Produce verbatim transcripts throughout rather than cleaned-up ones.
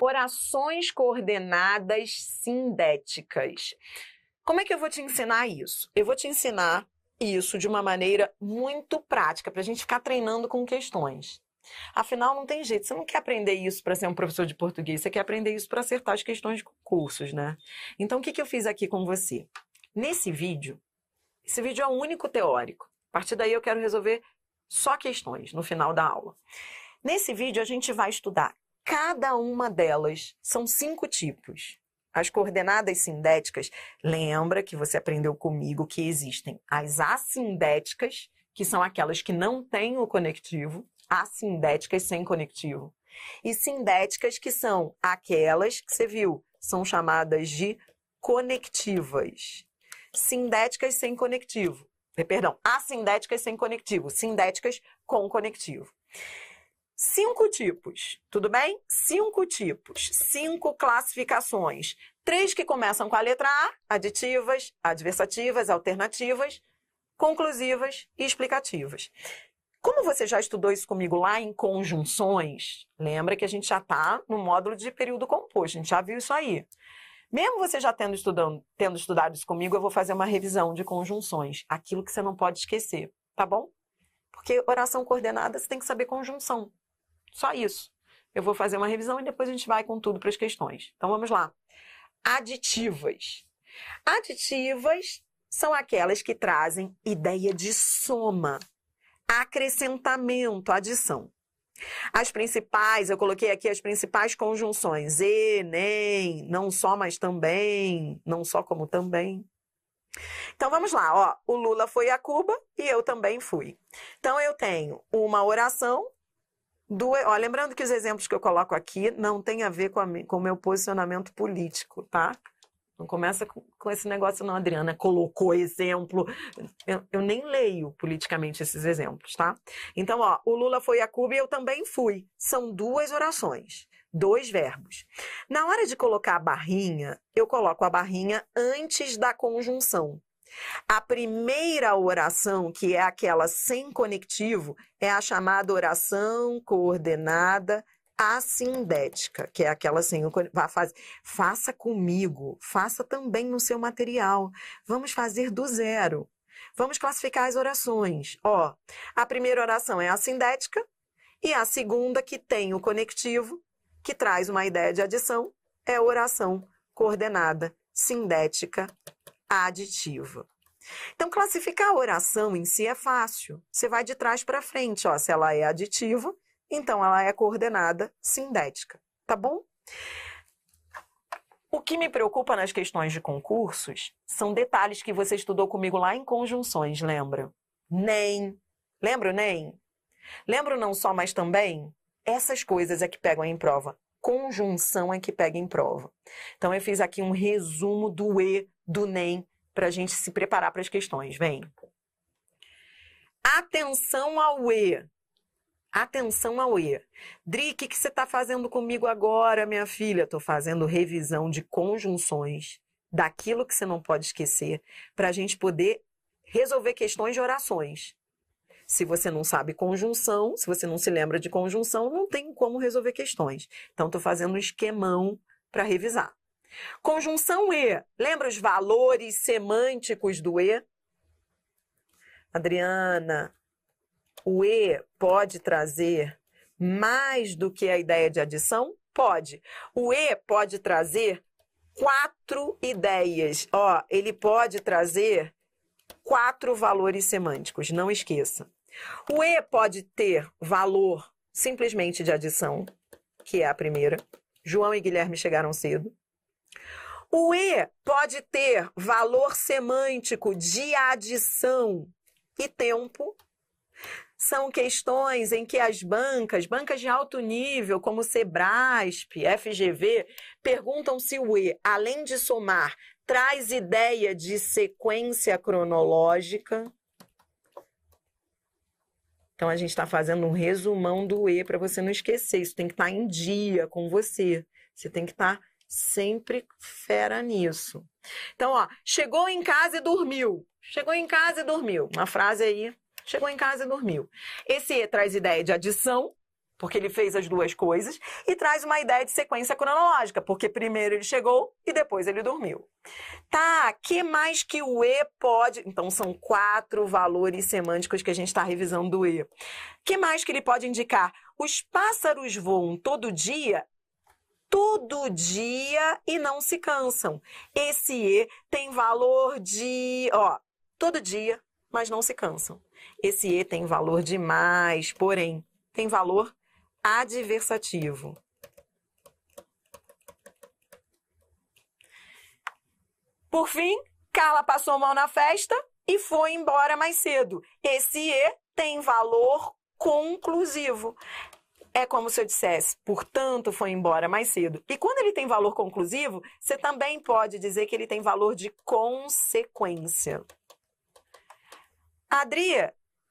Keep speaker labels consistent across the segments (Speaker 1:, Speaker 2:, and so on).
Speaker 1: Orações coordenadas sindéticas. Como é que eu vou te ensinar isso? Eu vou te ensinar isso de uma maneira muito prática, para a gente ficar treinando com questões. Afinal, não tem jeito. Você não quer aprender isso para ser um professor de português, você quer aprender isso para acertar as questões de concursos, né? Então, o que, que eu fiz aqui com você? Nesse vídeo, esse vídeo é o único teórico. A partir daí, eu quero resolver só questões no final da aula. Nesse vídeo, a gente vai estudar cada uma delas. São cinco tipos. As coordenadas sindéticas, lembra que você aprendeu comigo que existem as assindéticas, que são aquelas que não têm o conectivo, assindéticas sem conectivo, e sindéticas, que são aquelas que você viu, são chamadas de conectivas. Sindéticas sem conectivo. Perdão, assindéticas sem conectivo, sindéticas com conectivo. Cinco tipos, tudo bem? Cinco tipos, cinco classificações. Três que começam com a letra A, aditivas, adversativas, alternativas, conclusivas e explicativas. Como você já estudou isso comigo lá em conjunções, lembra que a gente já está no módulo de período composto, a gente já viu isso aí. Mesmo você já tendo, estudando, tendo estudado isso comigo, eu vou fazer uma revisão de conjunções, aquilo que você não pode esquecer, tá bom? Porque oração coordenada você tem que saber conjunção, só isso. Eu vou fazer uma revisão e depois a gente vai com tudo para as questões. Então vamos lá. Aditivas. Aditivas são aquelas que trazem ideia de soma, acrescentamento, adição. As principais, eu coloquei aqui as principais conjunções. E, nem, não só, mas também, não só como também. Então vamos lá, ó. O Lula foi a Cuba e eu também fui. Então eu tenho uma oração, do, ó, lembrando que os exemplos que eu coloco aqui não tem a ver com, a, com o meu posicionamento político, tá? Não começa com, com esse negócio não, Adriana, colocou exemplo. Eu, eu nem leio politicamente esses exemplos, tá? Então, ó, o Lula foi a Cuba e eu também fui. São duas orações, dois verbos. Na hora de colocar a barrinha, eu coloco a barrinha antes da conjunção. A primeira oração, que é aquela sem conectivo, é a chamada oração coordenada assindética, que é aquela assim, vá fazer, faça comigo, faça também no seu material. Vamos fazer do zero. Vamos classificar as orações. Ó, a primeira oração é assindética e a segunda, que tem o conectivo, que traz uma ideia de adição, é a oração coordenada sindética aditiva. Então, classificar a oração em si é fácil. Você vai de trás para frente, ó, se ela é aditiva, então ela é coordenada sindética, tá bom? O que me preocupa nas questões de concursos são detalhes que você estudou comigo lá em conjunções, lembra? Nem. Lembra o nem? Lembra o não só, mas também? Essas coisas é que pegam em prova. Conjunção é que pega em prova. Então eu fiz aqui um resumo do e, do nem, para a gente se preparar para as questões. Vem. Atenção ao e. Atenção ao E. Dri, o que, que você está fazendo comigo agora, minha filha? Estou fazendo revisão de conjunções, daquilo que você não pode esquecer, para a gente poder resolver questões de orações. Se você não sabe conjunção, se você não se lembra de conjunção, não tem como resolver questões. Então, estou fazendo um esquemão para revisar. Conjunção E. Lembra os valores semânticos do E? Adriana, o E pode trazer mais do que a ideia de adição? Pode. O E pode trazer quatro ideias. Ó, ele pode trazer quatro valores semânticos, não esqueça. O E pode ter valor simplesmente de adição, que é a primeira. João e Guilherme chegaram cedo. O E pode ter valor semântico de adição e tempo. São questões em que as bancas, bancas de alto nível, como Sebrasp, F G V, perguntam se o E, além de somar, traz ideia de sequência cronológica. Então, a gente está fazendo um resumão do E para você não esquecer. Isso tem que estar em dia com você. Você tem que estar sempre fera nisso. Então, ó, chegou em casa e dormiu. Chegou em casa e dormiu. Uma frase aí. Chegou em casa e dormiu. Esse E traz ideia de adição porque ele fez as duas coisas, e traz uma ideia de sequência cronológica, porque primeiro ele chegou e depois ele dormiu. Tá, que mais que o E pode... Então, são quatro valores semânticos que a gente está revisando do E. Que mais que ele pode indicar? Os pássaros voam todo dia, todo dia e não se cansam. Esse E tem valor de... Ó, todo dia, mas não se cansam. Esse E tem valor de mais, porém, tem valor adversativo. Por fim, Carla passou mal na festa e foi embora mais cedo. Esse E tem valor conclusivo. É como se eu dissesse, portanto, foi embora mais cedo. E quando ele tem valor conclusivo, você também pode dizer que ele tem valor de consequência. Adria,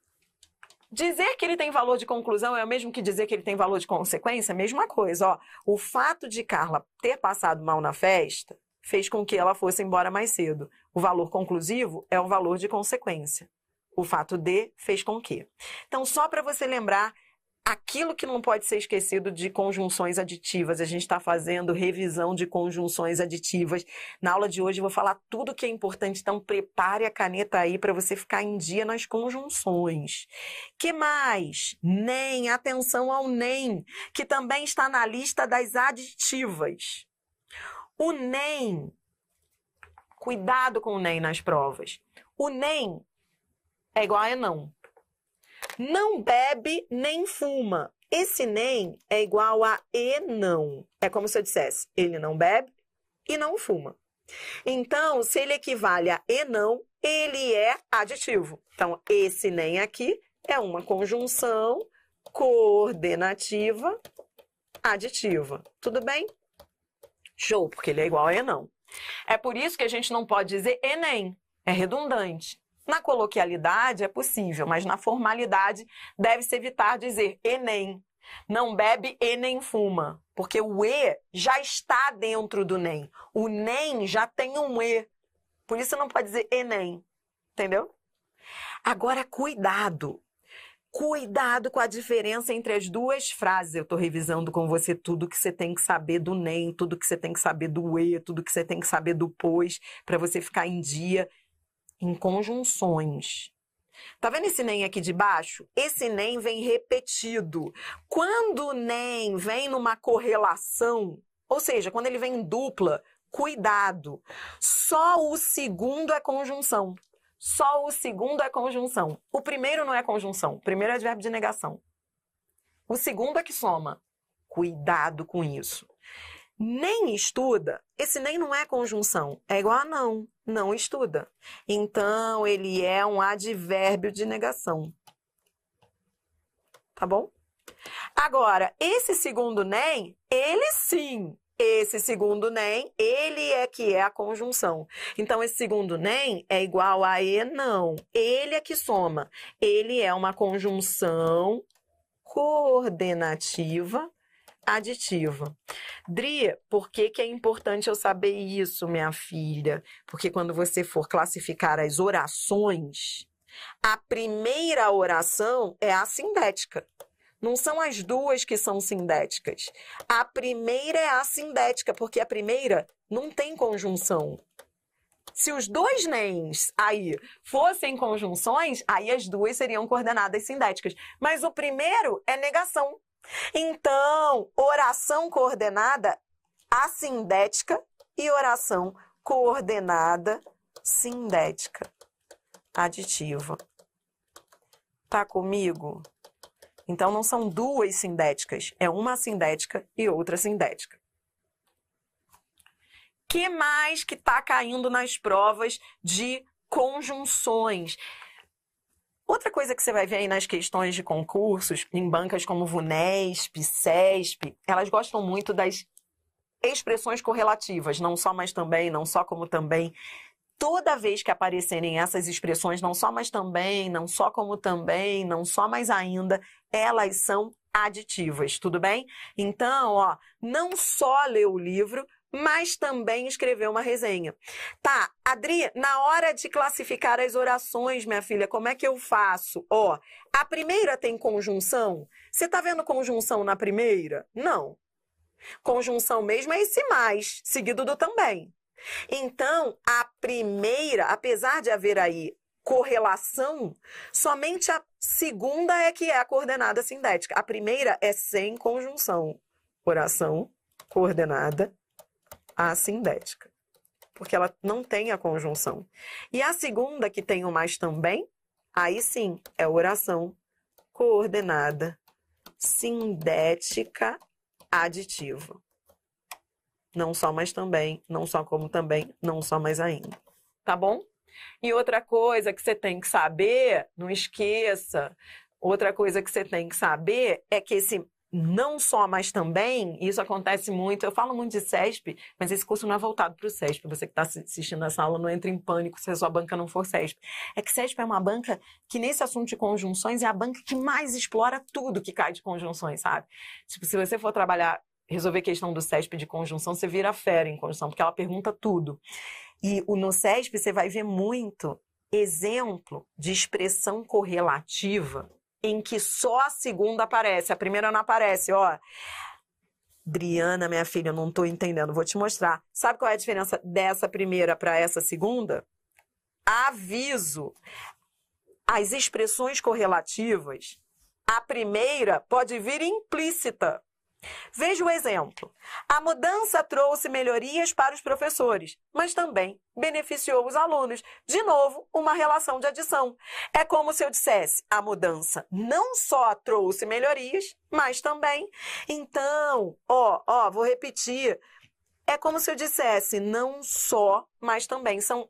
Speaker 1: dizer que ele tem valor de conclusão é o mesmo que dizer que ele tem valor de consequência? Mesma coisa, ó. O fato de Carla ter passado mal na festa fez com que ela fosse embora mais cedo. O valor conclusivo é o valor de consequência. O fato de fez com que. Então, só para você lembrar, aquilo que não pode ser esquecido de conjunções aditivas. A gente está fazendo revisão de conjunções aditivas. Na aula de hoje eu vou falar tudo que é importante, então prepare a caneta aí para você ficar em dia nas conjunções. Que mais? Nem, atenção ao nem, que também está na lista das aditivas. O nem, cuidado com o nem nas provas. O nem é igual a não. Não bebe nem fuma. Esse nem é igual a e não. É como se eu dissesse, ele não bebe e não fuma. Então, se ele equivale a e não, ele é aditivo. Então, esse nem aqui é uma conjunção coordenativa aditiva. Tudo bem? Show, porque ele é igual a e não. É por isso que a gente não pode dizer e nem. É redundante. Na coloquialidade é possível, mas na formalidade deve-se evitar dizer e nem. Não bebe e nem fuma, porque o e já está dentro do nem. O nem já tem um e, por isso não pode dizer e nem, entendeu? Agora, cuidado. Cuidado com a diferença entre as duas frases. Eu estou revisando com você tudo que você tem que saber do nem, tudo que você tem que saber do e, tudo que você tem que saber do pois, para você ficar em dia em conjunções. Tá vendo esse nem aqui de baixo? Esse nem vem repetido. Quando o nem vem numa correlação, ou seja, quando ele vem em dupla, cuidado. Só o segundo é conjunção. Só o segundo é conjunção. O primeiro não é conjunção. O primeiro é advérbio de negação. O segundo é que soma. Cuidado com isso. Nem estuda, esse nem não é conjunção, é igual a não, não estuda. Então, ele é um advérbio de negação. Tá bom? Agora, esse segundo nem, ele sim, esse segundo nem, ele é que é a conjunção. Então, esse segundo nem é igual a e não, ele é que soma. Ele é uma conjunção coordenativa aditiva. Dri, por que que é importante eu saber isso, minha filha? Porque quando você for classificar as orações, a primeira oração é a sindética. Não são as duas que são sindéticas. A primeira é a sindética, porque a primeira não tem conjunção. Se os dois nens aí fossem conjunções, aí as duas seriam coordenadas sindéticas. Mas o primeiro é negação. Então, oração coordenada assindética e oração coordenada sindética aditiva. Tá comigo? Então, não são duas sindéticas, é uma sindética e outra sindética. Que mais que tá caindo nas provas de conjunções? Outra coisa que você vai ver aí nas questões de concursos, em bancas como VUNESP, CESP, elas gostam muito das expressões correlativas, não só mas também, não só como também. Toda vez que aparecerem essas expressões, não só mas também, não só como também, não só mas ainda, elas são aditivas, tudo bem? Então, ó, não só lê o livro, mas também escreveu uma resenha. Tá, Adri, na hora de classificar as orações, minha filha, como é que eu faço? Ó, a primeira tem conjunção? Você tá vendo conjunção na primeira? Não. Conjunção mesmo é esse mais, seguido do também. Então, a primeira, apesar de haver aí correlação, somente a segunda é que é a coordenada sindética. A primeira é sem conjunção. Oração coordenada assindética. Porque ela não tem a conjunção. E a segunda, que tem o mais também, aí sim, é oração coordenada sindética aditiva. Não só, mas também, não só como também, não só, mas ainda. Tá bom? E outra coisa que você tem que saber, não esqueça, outra coisa que você tem que saber é que esse não só, mas também, isso acontece muito, eu falo muito de CESP, mas esse curso não é voltado para o CESP, você que está assistindo essa aula não entra em pânico se a sua banca não for CESP. É que CESP é uma banca que nesse assunto de conjunções é a banca que mais explora tudo que cai de conjunções, sabe? Tipo, se você for trabalhar, resolver questão do CESP de conjunção, você vira fera em conjunção, porque ela pergunta tudo. E no CESP você vai ver muito exemplo de expressão correlativa em que só a segunda aparece, a primeira não aparece, ó. Adriana, minha filha, eu não tô entendendo, vou te mostrar. Sabe qual é a diferença dessa primeira para essa segunda? Aviso. As expressões correlativas, a primeira pode vir implícita. Veja o exemplo. A mudança trouxe melhorias para os professores, mas também beneficiou os alunos. De novo, uma relação de adição. É como se eu dissesse, a mudança não só trouxe melhorias, mas também. Então, ó, ó, vou repetir. É como se eu dissesse, não só, mas também. São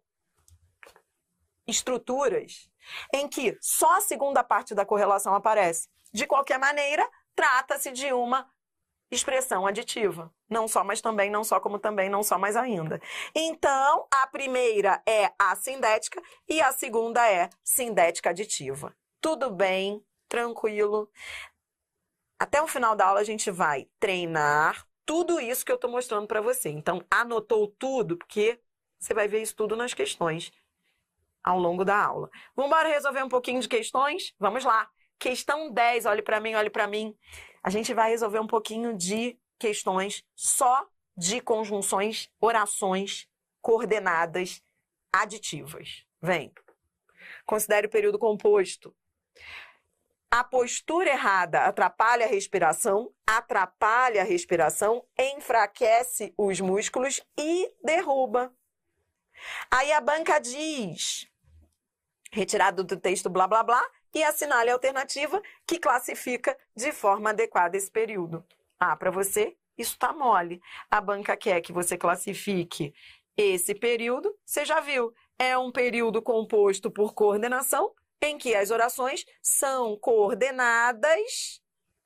Speaker 1: estruturas em que só a segunda parte da correlação aparece. De qualquer maneira, trata-se de uma expressão aditiva. Não só, mas também, não só, como também, não só, mas ainda. Então, a primeira é assindética e a segunda é sindética aditiva. Tudo bem, tranquilo. Até o final da aula a gente vai treinar tudo isso que eu estou mostrando para você. Então, anotou tudo, porque você vai ver isso tudo nas questões ao longo da aula. Vamos embora resolver um pouquinho de questões? Vamos lá. Questão dez, olhe para mim, olhe para mim. A gente vai resolver um pouquinho de questões só de conjunções, orações coordenadas aditivas. Vem. Considere o período composto. A postura errada atrapalha a respiração, atrapalha a respiração, enfraquece os músculos e derruba. Aí a banca diz, retirado do texto blá blá blá, e assinale a alternativa que classifica de forma adequada esse período. Ah, para você, isso tá mole. A banca quer que você classifique esse período, você já viu, é um período composto por coordenação, em que as orações são coordenadas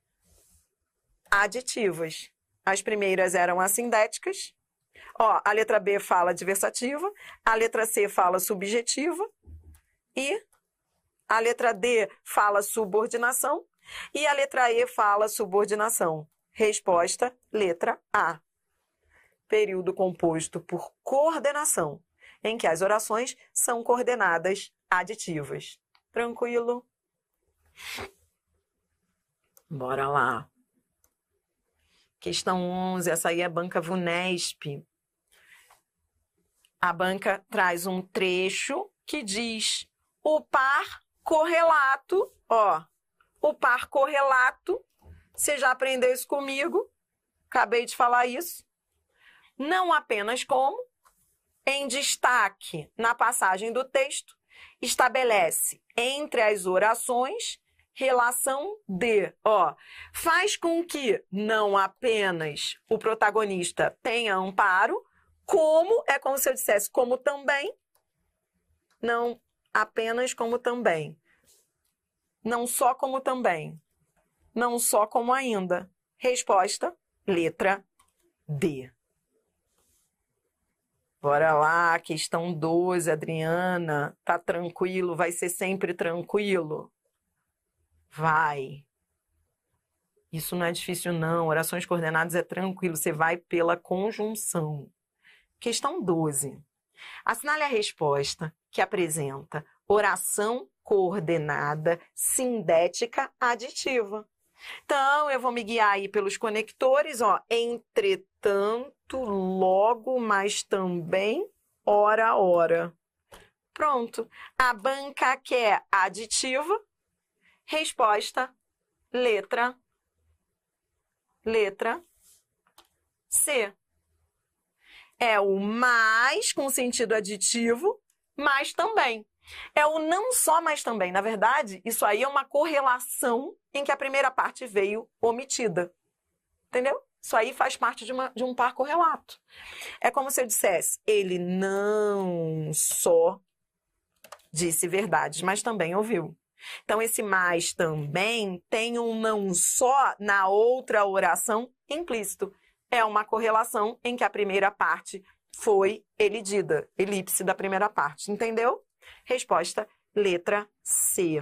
Speaker 1: aditivas. As primeiras eram assindéticas. Ó, a letra B fala adversativa, a letra C fala subjetiva e a letra D fala subordinação e a letra E fala subordinação. Resposta, letra A. Período composto por coordenação, em que as orações são coordenadas aditivas. Tranquilo? Bora lá. Questão onze, essa aí é banca VUNESP. A banca traz um trecho que diz o par correlato, ó, o par correlato, você já aprendeu isso comigo, acabei de falar isso, não apenas como, em destaque na passagem do texto, estabelece entre as orações relação de, ó, faz com que não apenas o protagonista tenha amparo, como, é como se eu dissesse, como também, não apenas como também. Não só como também. Não só como ainda. Resposta, letra D. Bora lá, questão doze, Adriana. Tá tranquilo? Vai ser sempre tranquilo? Vai. Isso não é difícil, não. Orações coordenadas é tranquilo, você vai pela conjunção. Questão doze. Assinale a resposta que apresenta oração coordenada sindética aditiva. Então, eu vou me guiar aí pelos conectores, ó. Entretanto, logo, mas também, ora, ora. Pronto. A banca quer aditiva. Resposta, letra, letra C. É o mais com sentido aditivo, mas também. É o não só, mas também. Na verdade, isso aí é uma correlação em que a primeira parte veio omitida. Entendeu? Isso aí faz parte de, uma, de um par correlato. É como se eu dissesse, ele não só disse verdades, mas também ouviu. Então, esse mais também tem um não só na outra oração implícito. É uma correlação em que a primeira parte foi elidida. Elipse da primeira parte. Entendeu? Resposta, letra C.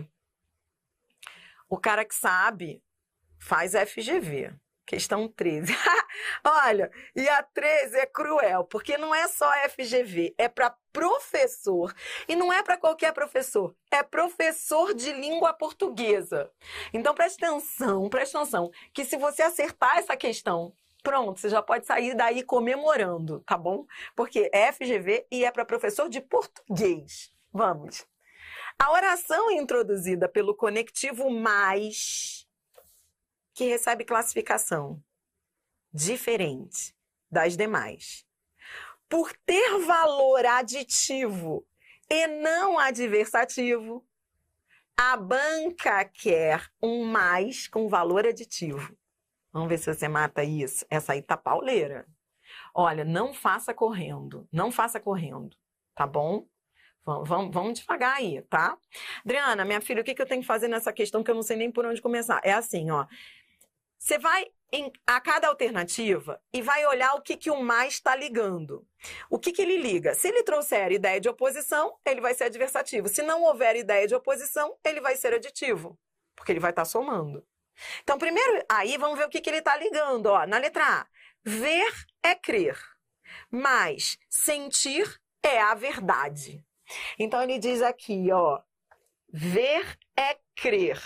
Speaker 1: O cara que sabe faz F G V. Questão treze. Olha, e a treze é cruel, porque não é só F G V, é para professor. E não é para qualquer professor, é professor de língua portuguesa. Então, preste atenção, preste atenção, que se você acertar essa questão, pronto, você já pode sair daí comemorando, tá bom? Porque é F G V e é para professor de português. Vamos. A oração introduzida pelo conectivo mais, que recebe classificação diferente das demais, por ter valor aditivo e não adversativo, a banca quer um mais com valor aditivo. Vamos ver se você mata isso. Essa aí tá pauleira. Olha, não faça correndo, não faça correndo, tá bom? Vamos, vamos, vamos devagar aí, tá? Adriana, minha filha, o que, que eu tenho que fazer nessa questão que eu não sei nem por onde começar? É assim, ó. Você vai em, a cada alternativa e vai olhar o que, que o mais está ligando. O que, que ele liga? Se ele trouxer ideia de oposição, ele vai ser adversativo. Se não houver ideia de oposição, ele vai ser aditivo, porque ele vai estar somando. Então, primeiro, aí vamos ver o que, que ele está ligando. Ó, na letra A, ver é crer, mas sentir é a verdade. Então, ele diz aqui, ó, ver é crer.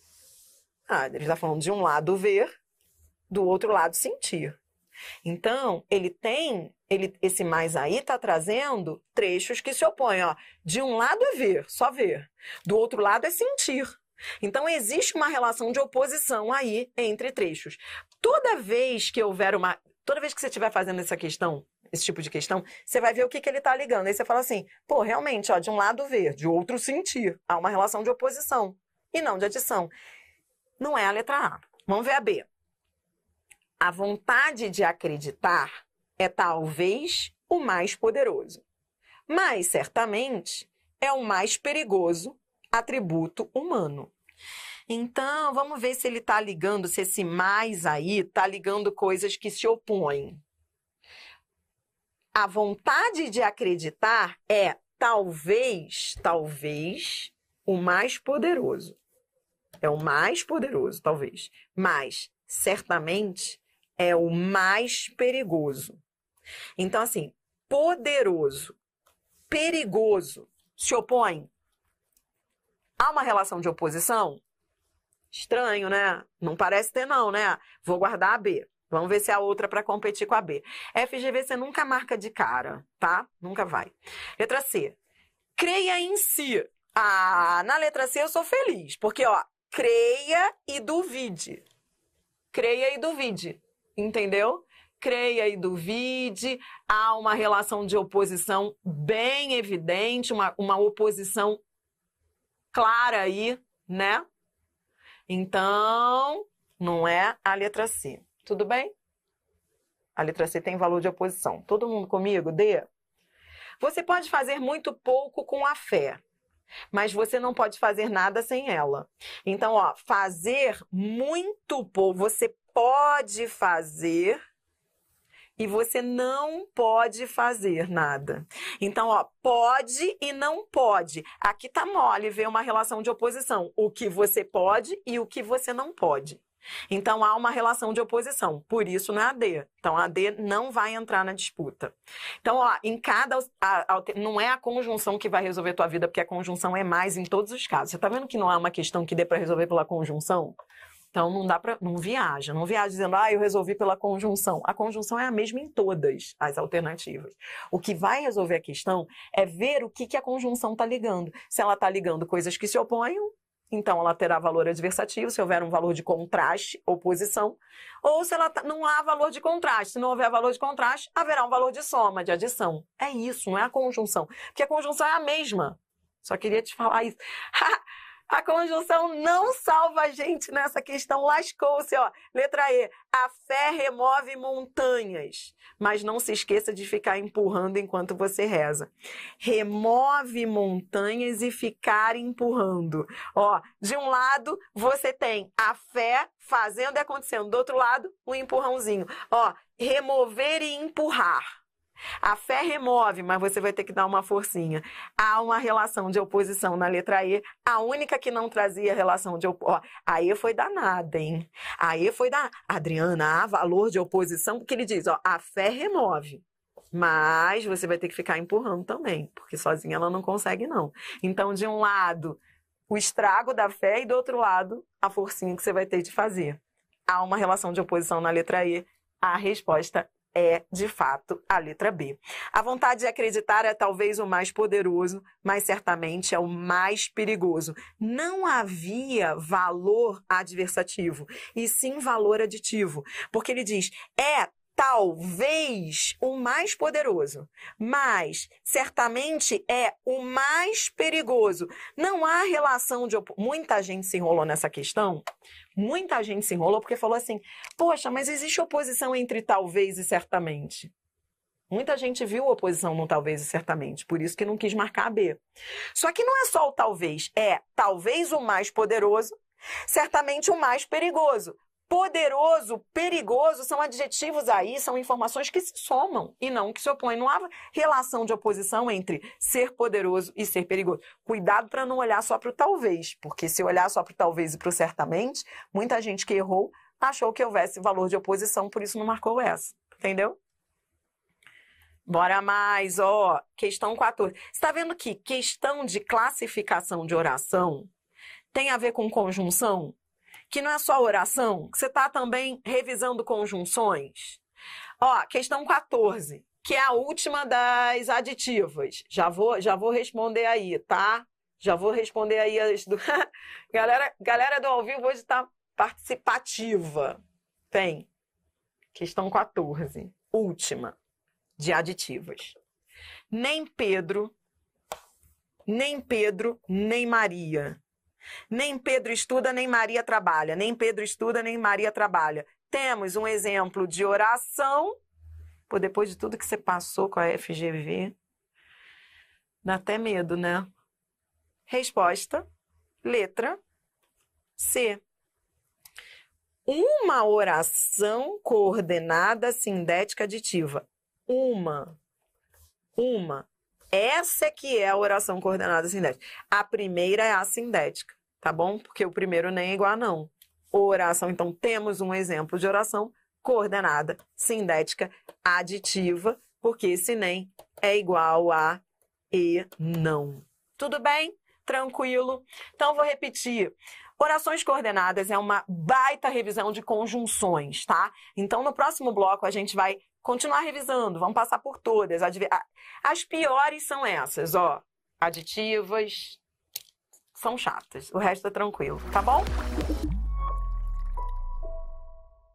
Speaker 1: Ah, ele está falando de um lado ver, do outro lado sentir. Então, ele tem, ele, esse mais aí está trazendo trechos que se opõem. Ó. De um lado é ver, só ver. Do outro lado é sentir. Então, existe uma relação de oposição aí entre trechos. Toda vez que houver uma... Toda vez que você estiver fazendo essa questão, esse tipo de questão, você vai ver o que, que ele está ligando. Aí você fala assim, pô, realmente, ó, de um lado ver, de outro sentir. Há uma relação de oposição e não de adição. Não é a letra A. Vamos ver a B. A vontade de acreditar é talvez o mais poderoso, mas certamente é o mais perigoso atributo humano. Então, vamos ver se ele está ligando, se esse mais aí está ligando coisas que se opõem. A vontade de acreditar é talvez, talvez, o mais poderoso. É o mais poderoso, talvez. Mas, certamente, é o mais perigoso. Então, assim, poderoso, perigoso, se opõe. Há uma relação de oposição? Estranho, né? Não parece ter não, né? Vou guardar a B. Vamos ver se há outra para competir com a B. F G V você nunca marca de cara, tá? Nunca vai. Letra C. Creia em si. Ah, na letra C eu sou feliz, porque, ó, creia e duvide. Creia e duvide, entendeu? Creia e duvide, há uma relação de oposição bem evidente, uma, uma oposição clara aí, né? Então, não é a letra C. Tudo bem? A letra C tem valor de oposição. Todo mundo comigo? D. Você pode fazer muito pouco com a fé, mas você não pode fazer nada sem ela. Então, ó, fazer muito pouco. Você pode fazer e você não pode fazer nada. Então, ó, pode e não pode. Aqui tá mole ver uma relação de oposição. O que você pode e o que você não pode. Então, há uma relação de oposição, por isso não é A D. Então, a D não vai entrar na disputa. Então, ó, em cada... A, a, não é a conjunção que vai resolver a tua vida, porque a conjunção é mais em todos os casos. Você tá vendo que não há uma questão que dê para resolver pela conjunção? Então, não dá para... Não viaja. Não viaja dizendo, ah, eu resolvi pela conjunção. A conjunção é a mesma em todas as alternativas. O que vai resolver a questão é ver o que, que a conjunção está ligando. Se ela está ligando coisas que se opõem, então ela terá valor adversativo, se houver um valor de contraste, oposição, ou se ela tá, não há valor de contraste. Se não houver valor de contraste, haverá um valor de soma, de adição. É isso, não é a conjunção. Porque a conjunção é a mesma. Só queria te falar isso. A conjunção não salva a gente nessa questão. Lascou-se, ó. Letra E. A fé remove montanhas. Mas não se esqueça de ficar empurrando enquanto você reza. Remove montanhas e ficar empurrando. Ó, de um lado, você tem a fé fazendo e acontecendo. Do outro lado, um empurrãozinho. Ó, remover e empurrar. A fé remove, mas você vai ter que dar uma forcinha. Há uma relação de oposição na letra E. A única que não trazia relação de oposição. A E foi danada, hein? A E foi da Adriana, há valor de oposição, porque ele diz, ó, a fé remove. Mas você vai ter que ficar empurrando também, porque sozinha ela não consegue, não. Então, de um lado, o estrago da fé e do outro lado, a forcinha que você vai ter de fazer. Há uma relação de oposição na letra E. A resposta é, de fato, a letra B. A vontade de acreditar é talvez o mais poderoso, mas certamente é o mais perigoso. Não havia valor adversativo, e sim valor aditivo. Porque ele diz, é talvez o mais poderoso, mas certamente é o mais perigoso. Não há relação de... Op... Muita gente se enrolou nessa questão. Muita gente se enrolou porque falou assim, poxa, mas existe oposição entre talvez e certamente. Muita gente viu oposição no talvez e certamente, por isso que não quis marcar a B. Só que não é só o talvez, é talvez o mais poderoso, certamente o mais perigoso. Poderoso, perigoso, são adjetivos aí, são informações que se somam e não que se opõem. Não há relação de oposição entre ser poderoso e ser perigoso. Cuidado para não olhar só para o talvez, porque se olhar só para o talvez e para o certamente, muita gente que errou achou que houvesse valor de oposição, por isso não marcou essa. Entendeu? Bora mais, ó. Questão quatorze. Você está vendo que questão de classificação de oração tem a ver com conjunção? Que não é só oração, que você está também revisando conjunções. Ó, questão quatorze, que é a última das aditivas. Já vou, já vou responder aí, tá? Já vou responder aí as do... galera, galera do ao vivo hoje está participativa. Tem. Questão quatorze, última de aditivas. Nem Pedro, nem Pedro, nem Maria. Nem Pedro estuda, nem Maria trabalha. Nem Pedro estuda, nem Maria trabalha. Temos um exemplo de oração. Pô, depois de tudo que você passou com a F G V, dá até medo, né? Resposta, letra C. Uma oração coordenada sindética aditiva. Uma. Uma. Essa é que é a oração coordenada sindética. A primeira é a sindética, tá bom? Porque o primeiro nem é igual a não. Oração, então, temos um exemplo de oração coordenada sindética aditiva, porque esse nem é igual a e não. Tudo bem? Tranquilo? Então, vou repetir. Orações coordenadas é uma baita revisão de conjunções, tá? Então, no próximo bloco, a gente vai continuar revisando, vamos passar por todas. As piores são essas, ó. Aditivas são chatas, o resto é tranquilo, tá bom?